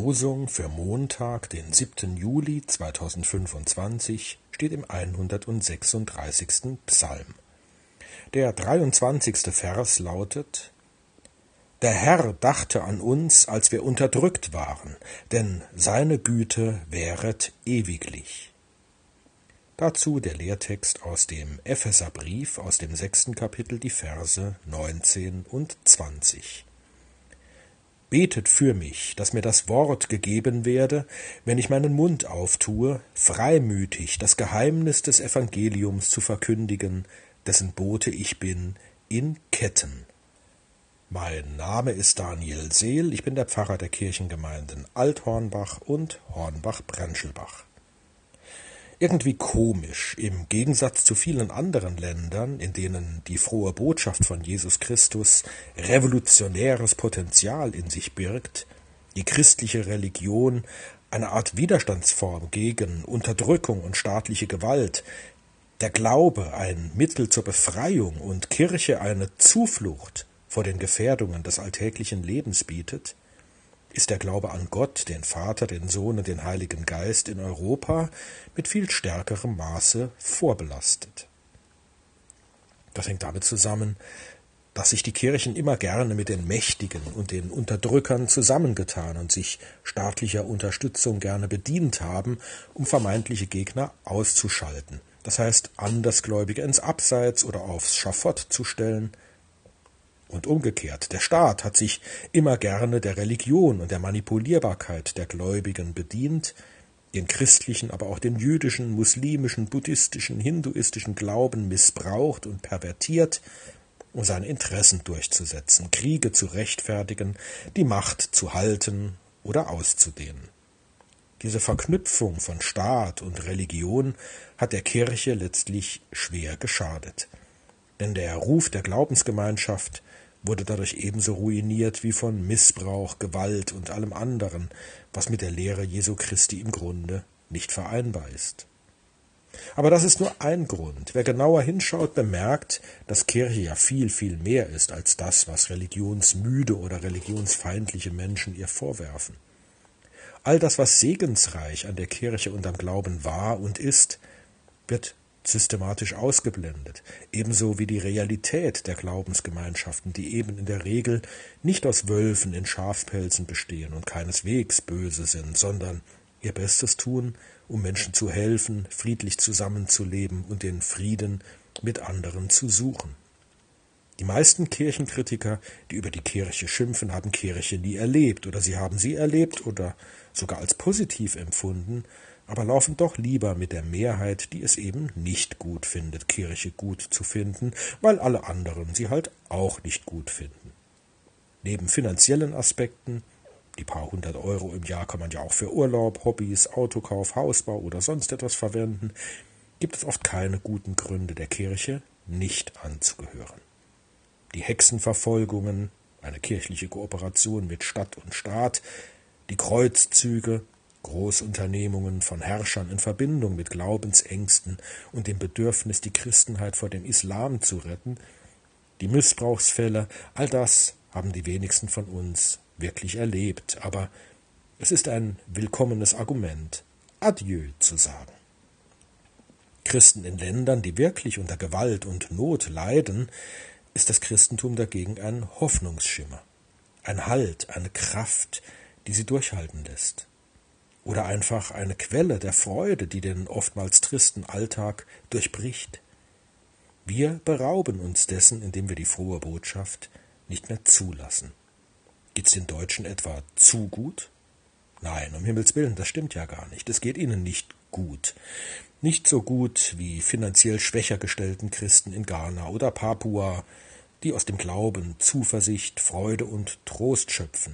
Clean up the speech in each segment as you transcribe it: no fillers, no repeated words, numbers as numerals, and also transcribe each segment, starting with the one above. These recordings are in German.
Losung für Montag, den 7. Juli 2025, steht im 136. Psalm. Der 23. Vers lautet: Der Herr dachte an uns, als wir unterdrückt waren, denn seine Güte währet ewiglich. Dazu der Lehrtext aus dem Epheserbrief, aus dem 6. Kapitel, die Verse 19 und 20. Betet für mich, dass mir das Wort gegeben werde, wenn ich meinen Mund auftue, freimütig das Geheimnis des Evangeliums zu verkündigen, dessen Bote ich bin, in Ketten. Mein Name ist Daniel Seel, ich bin der Pfarrer der Kirchengemeinden Althornbach und Hornbach-Brenschelbach. Irgendwie komisch, im Gegensatz zu vielen anderen Ländern, in denen die frohe Botschaft von Jesus Christus revolutionäres Potenzial in sich birgt, die christliche Religion eine Art Widerstandsform gegen Unterdrückung und staatliche Gewalt, der Glaube ein Mittel zur Befreiung und Kirche eine Zuflucht vor den Gefährdungen des alltäglichen Lebens bietet, ist der Glaube an Gott, den Vater, den Sohn und den Heiligen Geist in Europa mit viel stärkerem Maße vorbelastet. Das hängt damit zusammen, dass sich die Kirchen immer gerne mit den Mächtigen und den Unterdrückern zusammengetan und sich staatlicher Unterstützung gerne bedient haben, um vermeintliche Gegner auszuschalten. Das heißt, Andersgläubige ins Abseits oder aufs Schafott zu stellen. Und umgekehrt, der Staat hat sich immer gerne der Religion und der Manipulierbarkeit der Gläubigen bedient, den christlichen, aber auch den jüdischen, muslimischen, buddhistischen, hinduistischen Glauben missbraucht und pervertiert, um seine Interessen durchzusetzen, Kriege zu rechtfertigen, die Macht zu halten oder auszudehnen. Diese Verknüpfung von Staat und Religion hat der Kirche letztlich schwer geschadet. Denn der Ruf der Glaubensgemeinschaft wurde dadurch ebenso ruiniert wie von Missbrauch, Gewalt und allem anderen, was mit der Lehre Jesu Christi im Grunde nicht vereinbar ist. Aber das ist nur ein Grund. Wer genauer hinschaut, bemerkt, dass Kirche ja viel, viel mehr ist als das, was religionsmüde oder religionsfeindliche Menschen ihr vorwerfen. All das, was segensreich an der Kirche und am Glauben war und ist, wird systematisch ausgeblendet, ebenso wie die Realität der Glaubensgemeinschaften, die eben in der Regel nicht aus Wölfen in Schafpelzen bestehen und keineswegs böse sind, sondern ihr Bestes tun, um Menschen zu helfen, friedlich zusammenzuleben und den Frieden mit anderen zu suchen. Die meisten Kirchenkritiker, die über die Kirche schimpfen, haben Kirche nie erlebt oder sie haben sie erlebt oder sogar als positiv empfunden, aber laufen doch lieber mit der Mehrheit, die es eben nicht gut findet, Kirche gut zu finden, weil alle anderen sie halt auch nicht gut finden. Neben finanziellen Aspekten, die paar 100 Euro im Jahr kann man ja auch für Urlaub, Hobbys, Autokauf, Hausbau oder sonst etwas verwenden, gibt es oft keine guten Gründe der Kirche, nicht anzugehören. Die Hexenverfolgungen, eine kirchliche Kooperation mit Stadt und Staat, die Kreuzzüge, Großunternehmungen von Herrschern in Verbindung mit Glaubensängsten und dem Bedürfnis, die Christenheit vor dem Islam zu retten, die Missbrauchsfälle, all das haben die wenigsten von uns wirklich erlebt, aber es ist ein willkommenes Argument, Adieu zu sagen. Christen in Ländern, die wirklich unter Gewalt und Not leiden, ist das Christentum dagegen ein Hoffnungsschimmer, ein Halt, eine Kraft, die sie durchhalten lässt. Oder einfach eine Quelle der Freude, die den oftmals tristen Alltag durchbricht. Wir berauben uns dessen, indem wir die frohe Botschaft nicht mehr zulassen. Geht's den Deutschen etwa zu gut? Nein, um Himmels Willen, das stimmt ja gar nicht. Es geht ihnen nicht gut. Nicht so gut wie finanziell schwächer gestellten Christen in Ghana oder Papua, die aus dem Glauben Zuversicht, Freude und Trost schöpfen.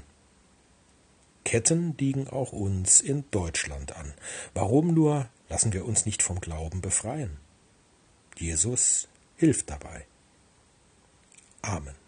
Ketten liegen auch uns in Deutschland an. Warum nur lassen wir uns nicht vom Glauben befreien? Jesus hilft dabei. Amen.